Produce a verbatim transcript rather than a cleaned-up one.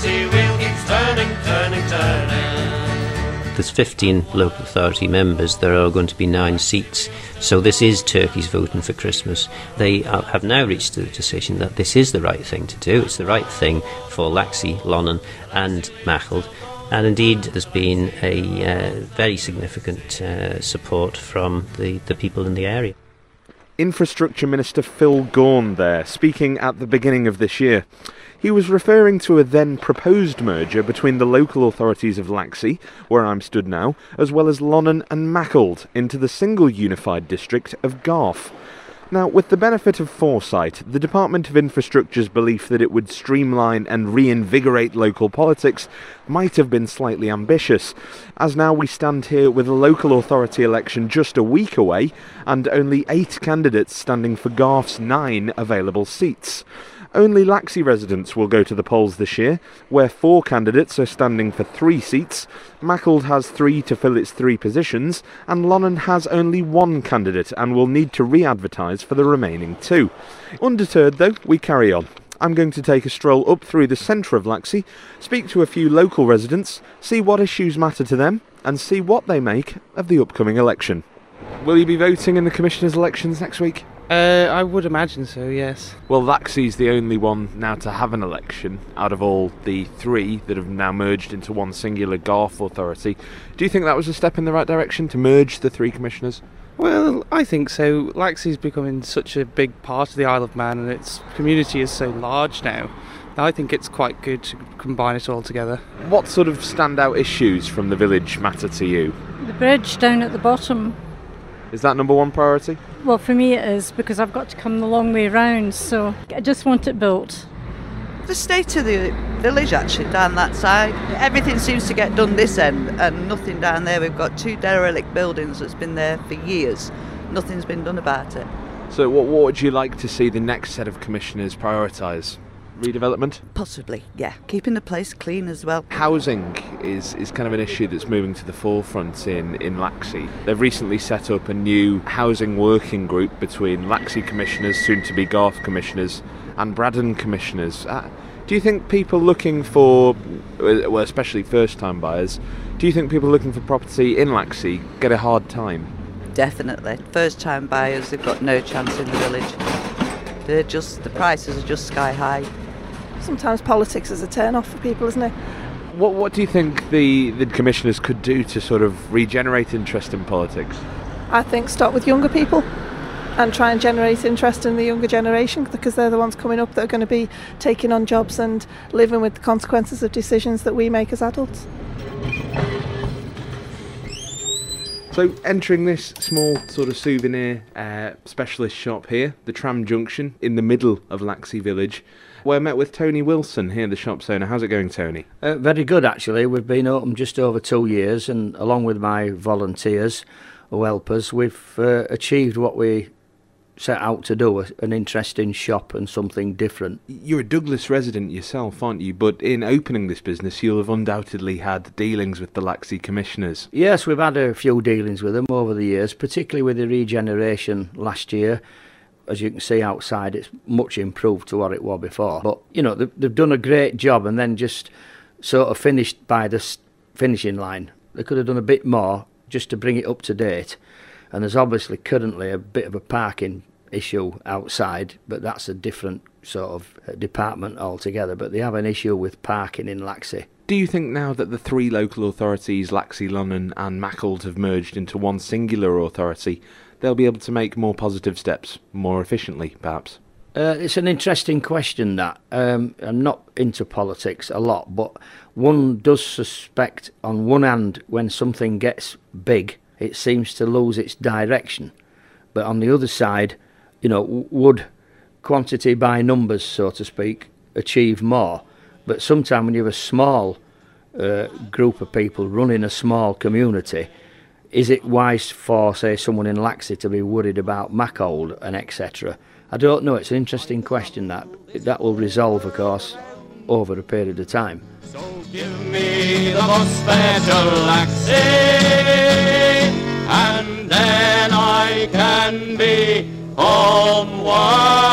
Laxey wheel keeps turning, turning, turning. There's fifteen local authority members. There are going to be nine seats. So this is turkeys voting for Christmas. They are, have now reached the decision that this is the right thing to do. It's the right thing for Laxey, Lonnon and Maccled. And indeed, there's been a uh, very significant uh, support from the, the people in the area. Infrastructure Minister Phil Gaughan there, speaking at the beginning of this year. He was referring to a then proposed merger between the local authorities of Laxey, where I'm stood now, as well as Lonnon and Maccled, into the single unified district of Garth. Now, with the benefit of foresight, the Department of Infrastructure's belief that it would streamline and reinvigorate local politics might have been slightly ambitious, as now we stand here with a local authority election just a week away and only eight candidates standing for Garth's nine available seats. Only Laxey residents will go to the polls this year, where four candidates are standing for three seats, Maccled has three to fill its three positions, and Lonnon has only one candidate and will need to re-advertise for the remaining two. Undeterred though, we carry on. I'm going to take a stroll up through the centre of Laxey, speak to a few local residents, see what issues matter to them, and see what they make of the upcoming election. Will you be voting in the Commissioners' elections next week? Uh, I would imagine so, yes. Well, Laxey's the only one now to have an election out of all the three that have now merged into one singular Garth authority. Do you think that was a step in the right direction to merge the three commissioners? Well, I think so. Laxey's becoming such a big part of the Isle of Man and its community is so large now. I think it's quite good to combine it all together. What sort of standout issues from the village matter to you? The bridge down at the bottom. Is that number one priority? Well, for me it is, because I've got to come the long way round, so I just want it built. The state of the village, actually, down that side. Everything seems to get done this end and nothing down there. We've got two derelict buildings that's been there for years. Nothing's been done about it. So what, what would you like to see the next set of commissioners prioritise? Redevelopment? Possibly, yeah. Keeping the place clean as well. Housing is, is kind of an issue that's moving to the forefront in, in Laxey. They've recently set up a new housing working group between Laxey commissioners, soon to be Garth commissioners, and Braddon commissioners. Uh, do you think people looking for, well, especially first-time buyers, do you think people looking for property in Laxey get a hard time? Definitely. First-time buyers, they've got no chance in the village. They're just, the prices are just sky high. Sometimes politics is a turn-off for people, isn't it? What What do you think the, the commissioners could do to sort of regenerate interest in politics? I think start with younger people and try and generate interest in the younger generation, because they're the ones coming up that are going to be taking on jobs and living with the consequences of decisions that we make as adults. So, entering this small sort of souvenir uh, specialist shop here, the Tram Junction, in the middle of Laxey Village, we're met with Tony Wilson here, the shop's owner. How's it going, Tony? Uh, very good, actually. We've been open just over two years, and along with my volunteers who help us, we've uh, achieved what we set out to do, an interesting shop and something different. You're a Douglas resident yourself, aren't you? But in opening this business, you'll have undoubtedly had dealings with the Laxey commissioners. Yes, we've had a few dealings with them over the years, particularly with the regeneration last year. As you can see outside, it's much improved to what it was before. But, you know, they've, they've done a great job and then just sort of finished by the finishing line. They could have done a bit more just to bring it up to date. And there's obviously currently a bit of a parking issue outside, but that's a different sort of department altogether. But they have an issue with parking in Laxey. Do you think now that the three local authorities, Laxey, Lonnon and Maccled, have merged into one singular authority, they'll be able to make more positive steps, more efficiently, perhaps? Uh, it's an interesting question, that. Um, I'm not into politics a lot, but one does suspect, on one hand, when something gets big, it seems to lose its direction. But on the other side, you know, would quantity by numbers, so to speak, achieve more? But sometimes when you have a small uh, group of people running a small community, is it wise for, say, someone in Laxey to be worried about Maccled and et cetera? I don't know. It's an interesting question, that. That will resolve, of course, over a period of time. So give me the bus fare to Laxey, and then I can be home.